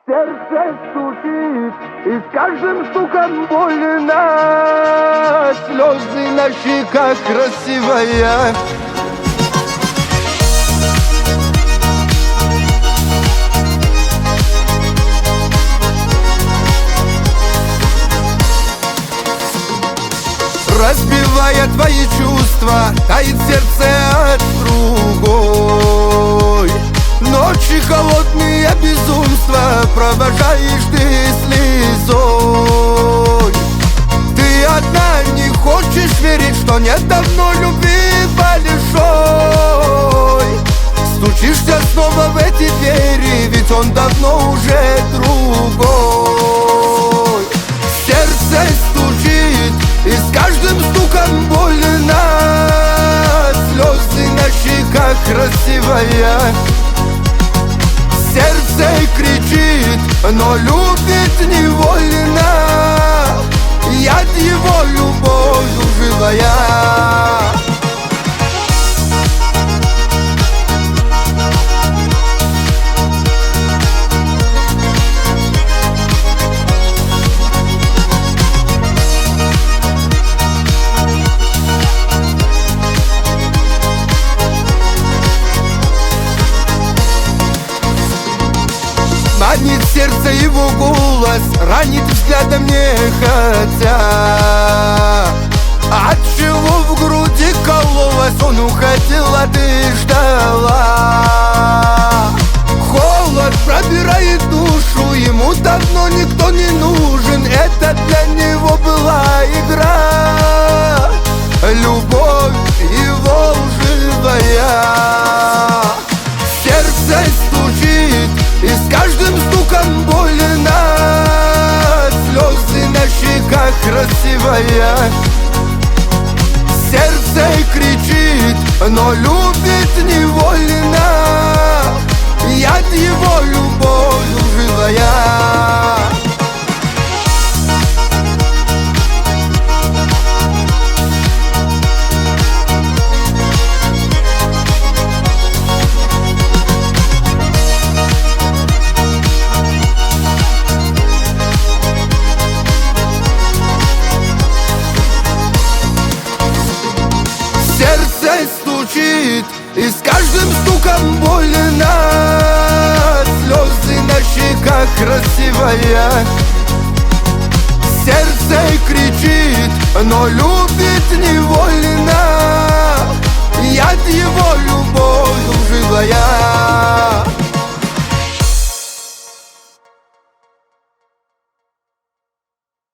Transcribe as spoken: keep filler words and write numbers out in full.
Сердце стучит, и с каждым стуком больно. Слезы на щеках красивая. Разбивая твои чувства, тает сердце от другой. Ночи холодные безумства провожаешь ты слезой. Ты одна не хочешь верить, что нет давно любви большой. Стучишься снова в эти двери, ведь он давно уже другой. Сердце стучит, и с каждым стуком больно. Слезы на щеках красивая. Сердце кричит, но любит невольно. Яд его любовью живая. Манит сердце его голос, ранит взглядом нехотя. Отчего в груди кололось, он уходил, а ты ждала. Холод пробирает душу, ему давно никто не нужен. Это для него была игра, любовь его лживая. Сердце стучит, и с каждым стуком больно. Слезы на щеках красивая. Сердце кричит, но любит невольно. Яд его любовью живая. Сердце стучит, и с каждым стуком больно. Слезы на щеках красивая. Сердце кричит, но любит невольно. Яд его любовью живая.